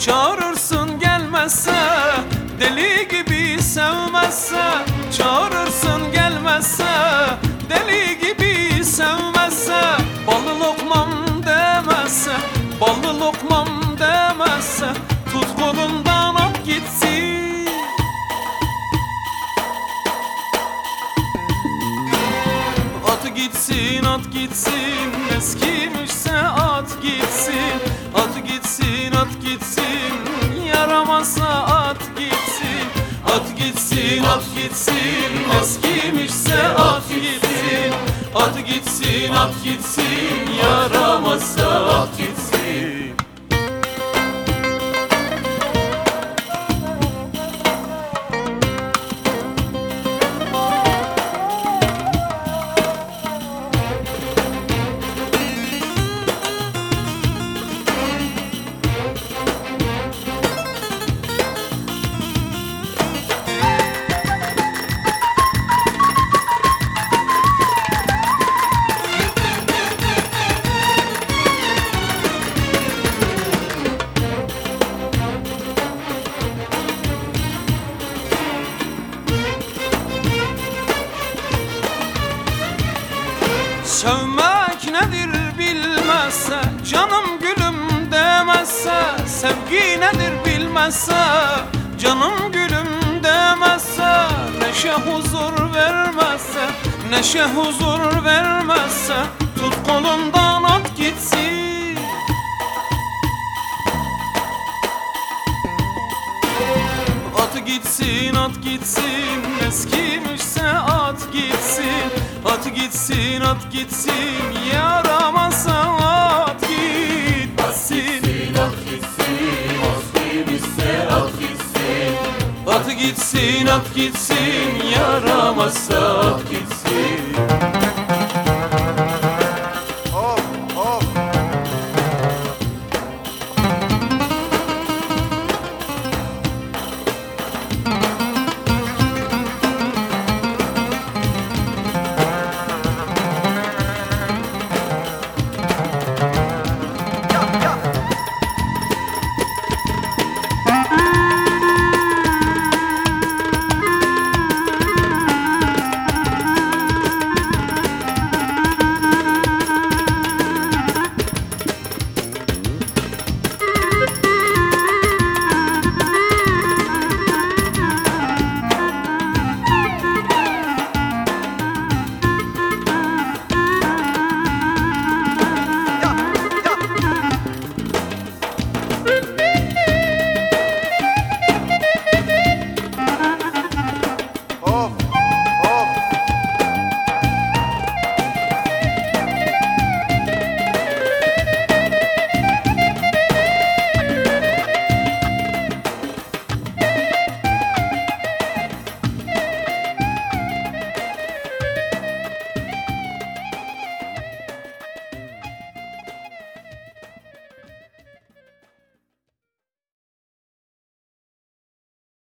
Çağırırsın gelmezse, deli gibi sevmezse. Çağırırsın gelmezse, deli gibi sevmezse. Ballı lokmam demezse, ballı lokmam demezse. Tut kolundan at gitsin. At gitsin, at gitsin, eskimişse at gitsin. At gitsin, at gitsin, yaramazsa at gitsin. At gitsin, at gitsin, eskimişse at gitsin. At gitsin, at gitsin, yaramazsa at gitsin. Sevmek nedir bilmezse, canım gülüm demezse. Sevgi nedir bilmezse, canım gülüm demezse. Neşe huzur vermezse, neşe huzur vermezse. Tut kolundan at gitsin. At gitsin, at gitsin, eskimişse at gitsin. At gitsin, at gitsin, yaramazsa at gitsin. At gitsin, eskimişse at gitsin. At gitsin, at gitsin, yaramazsa at